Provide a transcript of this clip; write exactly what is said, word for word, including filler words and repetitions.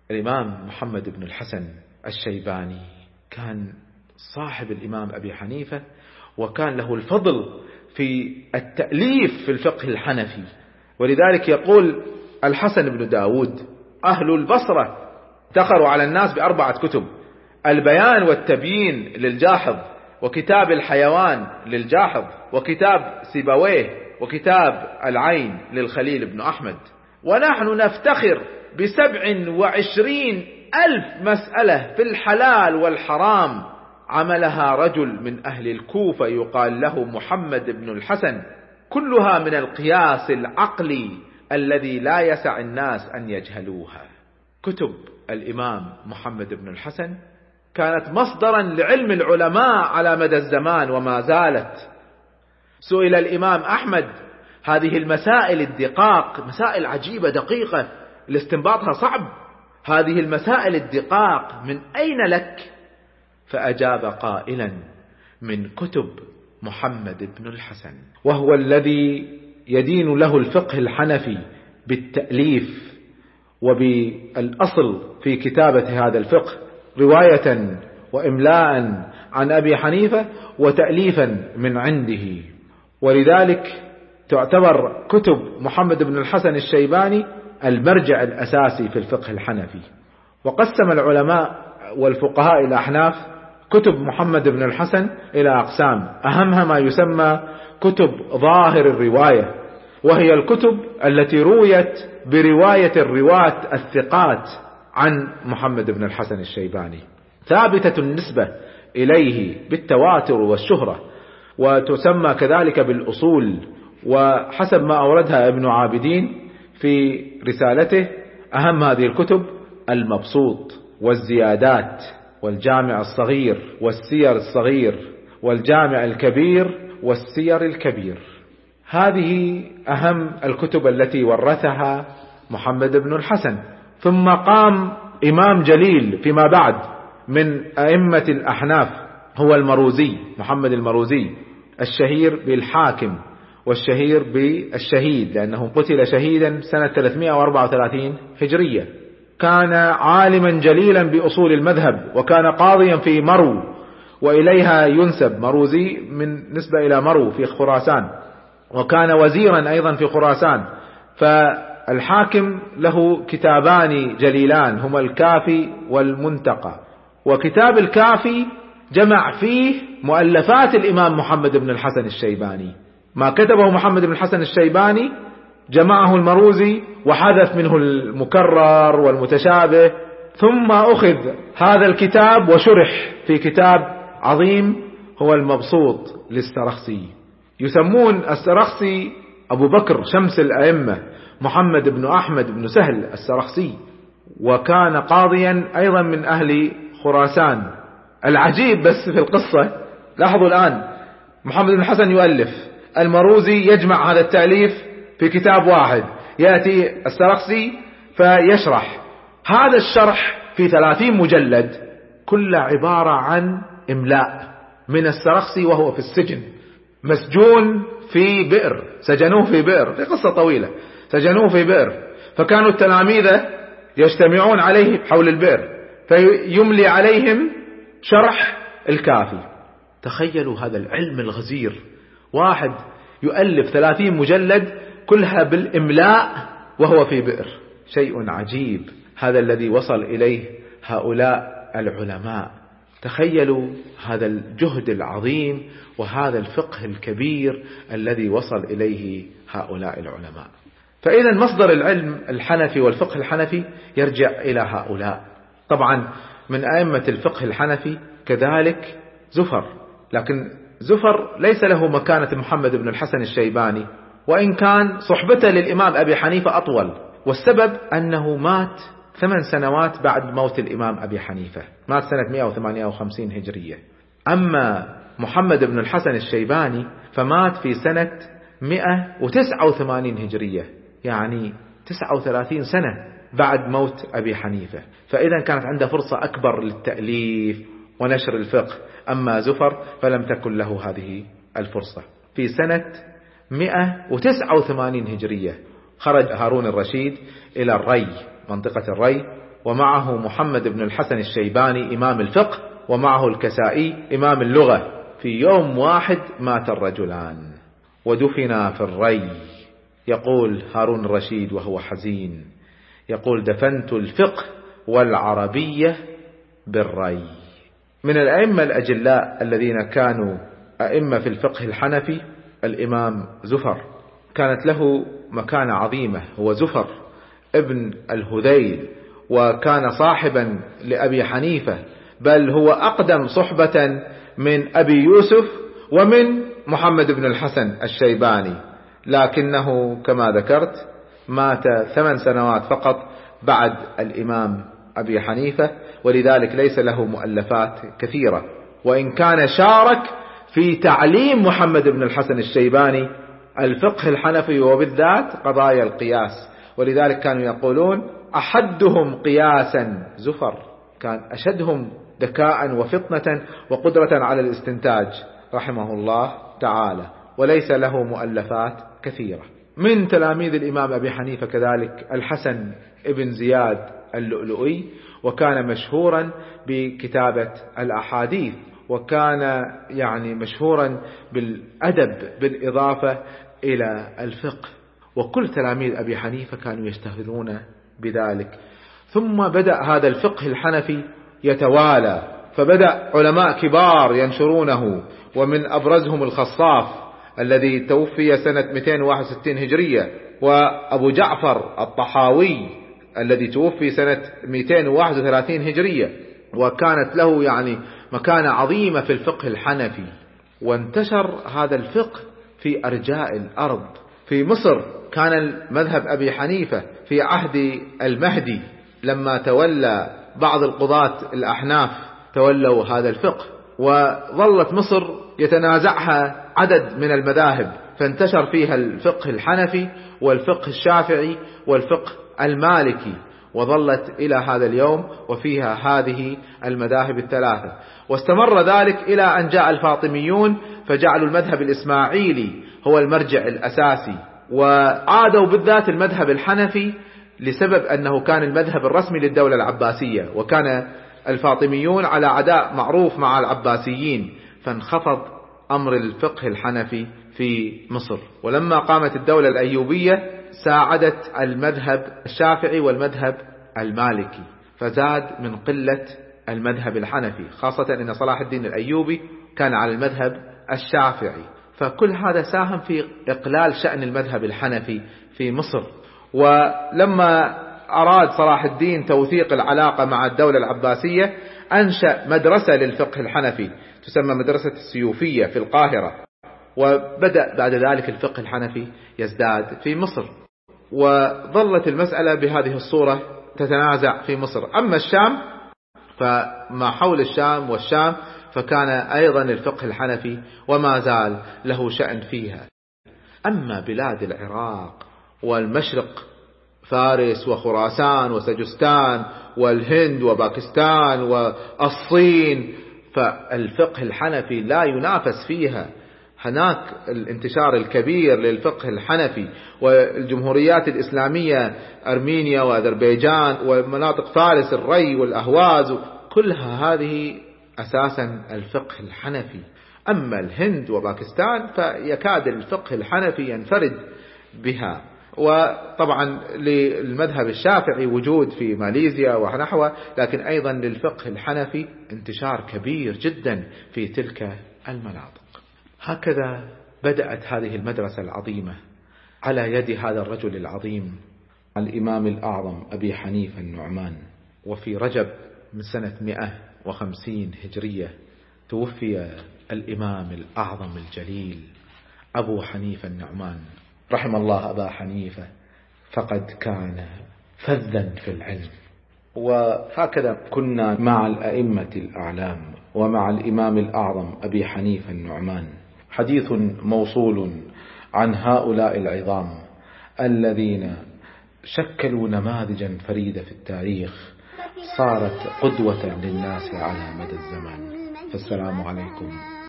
الإمام محمد بن الحسن الشيباني كان صاحب الإمام أبي حنيفة، وكان له الفضل في التأليف في الفقه الحنفي. ولذلك يقول الحسن بن داود: أهل البصرة افتخروا على الناس بأربعة كتب: البيان والتبيين للجاحظ، وكتاب الحيوان للجاحظ، وكتاب سيبويه، وكتاب العين للخليل بن أحمد. ونحن نفتخر بسبع وعشرين ألف مسألة في الحلال والحرام عملها رجل من أهل الكوفة يقال له محمد بن الحسن، كلها من القياس العقلي الذي لا يسع الناس أن يجهلوها. كتب الإمام محمد بن الحسن كانت مصدرا لعلم العلماء على مدى الزمان وما زالت. سئل الإمام أحمد هذه المسائل الدقاق، مسائل عجيبة دقيقة لاستنباطها صعب، هذه المسائل الدقاق من أين لك؟ فأجاب قائلا: من كتب محمد بن الحسن. وهو الذي يدين له الفقه الحنفي بالتأليف وبالأصل في كتابة هذا الفقه، رواية وإملاء عن أبي حنيفة وتأليفا من عنده. ولذلك تعتبر كتب محمد بن الحسن الشيباني المرجع الأساسي في الفقه الحنفي. وقسم العلماء والفقهاء الأحناف كتب محمد بن الحسن إلى أقسام، أهمها ما يسمى كتب ظاهر الرواية، وهي الكتب التي رويت برواية الرواة الثقات عن محمد بن الحسن الشيباني، ثابتة النسبة إليه بالتواتر والشهرة، وتسمى كذلك بالأصول. وحسب ما أوردها ابن عابدين في رسالته، أهم هذه الكتب المبسوط والزيادات والجامع الصغير والسير الصغير والجامع الكبير والسير الكبير. هذه أهم الكتب التي ورثها محمد بن الحسن. ثم قام إمام جليل فيما بعد من أئمة الأحناف هو المروزي، محمد المروزي، الشهير بالحاكم والشهير بالشهيد، لأنه قتل شهيدا سنة ثلاثمائة وأربعة وثلاثين هجرية. كان عالما جليلا بأصول المذهب، وكان قاضيا في مرو، وإليها ينسب مروزي من نسبة إلى مرو في خراسان، وكان وزيرا أيضا في خراسان. فالحاكم له كتابان جليلان هما الكافي والمنتقى. وكتاب الكافي جمع فيه مؤلفات الإمام محمد بن الحسن الشيباني، ما كتبه محمد بن الحسن الشيباني جمعه المروزي وحذف منه المكرر والمتشابه، ثم أخذ هذا الكتاب وشرح في كتاب عظيم هو المبسوط للسرخسي. يسمون السرخسي أبو بكر شمس الأئمة، محمد بن أحمد بن سهل السرخسي، وكان قاضيا أيضا من أهل خراسان. العجيب بس في القصة، لاحظوا الآن محمد بن الحسن يؤلف، المروزي يجمع هذا التأليف في كتاب واحد، يأتي السرخسي فيشرح هذا الشرح في ثلاثين مجلد، كل عبارة عن إملاء من السرخسي وهو في السجن مسجون في بئر، سجنوه في بئر، في قصة طويلة، سجنوه في بئر، فكانوا التلاميذ يجتمعون عليه حول البئر فيملي عليهم شرح الكافي. تخيلوا هذا العلم الغزير، واحد يؤلف ثلاثين مجلد كلها بالإملاء وهو في بئر. شيء عجيب هذا الذي وصل إليه هؤلاء العلماء. تخيلوا هذا الجهد العظيم وهذا الفقه الكبير الذي وصل إليه هؤلاء العلماء. فإذا مصدر العلم الحنفي والفقه الحنفي يرجع إلى هؤلاء. طبعا من أئمة الفقه الحنفي كذلك زفر، لكن زفر ليس له مكانة محمد بن الحسن الشيباني، وإن كان صحبته للإمام أبي حنيفة أطول، والسبب أنه مات ثمان سنوات بعد موت الإمام أبي حنيفة، مات سنة مئة وثمانية وخمسين هجرية. أما محمد بن الحسن الشيباني فمات في سنة مئة وتسعة وثمانين هجرية، يعني تسعة وثلاثين سنة بعد موت أبي حنيفة. فإذا كانت عنده فرصة أكبر للتأليف ونشر الفقه. أما زفر فلم تكن له هذه الفرصة. في سنة مئة وتسعة وثمانين هجرية خرج هارون الرشيد إلى الري، منطقة الري، ومعه محمد بن الحسن الشيباني إمام الفقه، ومعه الكسائي إمام اللغة. في يوم واحد مات الرجلان ودفنا في الري. يقول هارون الرشيد وهو حزين، يقول دفنت الفقه والعربية بالري. من الأئمة الأجلاء الذين كانوا أئمة في الفقه الحنفي الإمام زفر، كانت له مكانة عظيمة. هو زفر ابن الهذيل، وكان صاحبا لأبي حنيفة، بل هو أقدم صحبة من أبي يوسف ومن محمد بن الحسن الشيباني، لكنه كما ذكرت مات ثمان سنوات فقط بعد الإمام أبي حنيفة، ولذلك ليس له مؤلفات كثيرة، وإن كان شارك في تعليم محمد بن الحسن الشيباني الفقه الحنفي وبالذات قضايا القياس. ولذلك كانوا يقولون أحدهم قياسا زفر، كان أشدهم ذكاء وفطنة وقدرة على الاستنتاج رحمه الله تعالى، وليس له مؤلفات كثيرة. من تلاميذ الإمام أبي حنيفة كذلك الحسن ابن زياد اللؤلؤي، وكان مشهورا بكتابة الأحاديث، وكان يعني مشهورا بالأدب بالإضافة إلى الفقه، وكل تلاميذ أبي حنيفة كانوا يشتهرون بذلك. ثم بدأ هذا الفقه الحنفي يتوالى، فبدأ علماء كبار ينشرونه، ومن أبرزهم الخصاف الذي توفي سنة مئتين وواحد وستين هجرية، وأبو جعفر الطحاوي الذي توفي سنة مئتين وواحد وثلاثين هجرية، وكانت له يعني مكانة عظيمة في الفقه الحنفي. وانتشر هذا الفقه في أرجاء الأرض. في مصر كان المذهب أبي حنيفة في عهد المهدي، لما تولى بعض القضاة الأحناف تولوا هذا الفقه، وظلت مصر يتنازعها عدد من المذاهب، فانتشر فيها الفقه الحنفي والفقه الشافعي والفقه المالكي، وظلت إلى هذا اليوم وفيها هذه المذاهب الثلاثة. واستمر ذلك إلى أن جاء الفاطميون فجعلوا المذهب الإسماعيلي هو المرجع الأساسي، وعادوا بالذات المذهب الحنفي لسبب أنه كان المذهب الرسمي للدولة العباسية، وكان الفاطميون على عداء معروف مع العباسيين، فانخفض أمر الفقه الحنفي في مصر. ولما قامت الدولة الأيوبية ساعدت المذهب الشافعي والمذهب المالكي، فزاد من قلة المذهب الحنفي، خاصة أن صلاح الدين الأيوبي كان على المذهب الشافعي، فكل هذا ساهم في إقلال شأن المذهب الحنفي في مصر. ولما أراد صلاح الدين توثيق العلاقة مع الدولة العباسية أنشأ مدرسة للفقه الحنفي تسمى مدرسة السيوفية في القاهرة، وبدأ بعد ذلك الفقه الحنفي يزداد في مصر، وظلت المسألة بهذه الصورة تتنازع في مصر. أما الشام فما حول الشام والشام فكان أيضا الفقه الحنفي وما زال له شأن فيها. أما بلاد العراق والمشرق، فارس وخراسان وسجستان والهند وباكستان والصين، فالفقه الحنفي لا ينافس فيها. هناك الانتشار الكبير للفقه الحنفي، والجمهوريات الإسلامية أرمينيا وأذربيجان ومناطق فارس الري والأهواز، كلها هذه أساسا الفقه الحنفي. أما الهند وباكستان فيكاد الفقه الحنفي ينفرد بها. وطبعا للمذهب الشافعي وجود في ماليزيا ونحوه، لكن أيضا للفقه الحنفي انتشار كبير جدا في تلك المناطق. هكذا بدأت هذه المدرسة العظيمة على يد هذا الرجل العظيم الإمام الأعظم أبي حنيفة النعمان. وفي رجب من سنة مئة وخمسين هجرية توفي الإمام الأعظم الجليل أبو حنيفة النعمان، رحم الله أبا حنيفة، فقد كان فذا في العلم. وهكذا كنا مع الأئمة الأعلام ومع الإمام الأعظم أبي حنيفة النعمان، حديث موصول عن هؤلاء العظام الذين شكلوا نماذجا فريدة في التاريخ، صارت قدوة للناس على مدى الزمان. فالسلام عليكم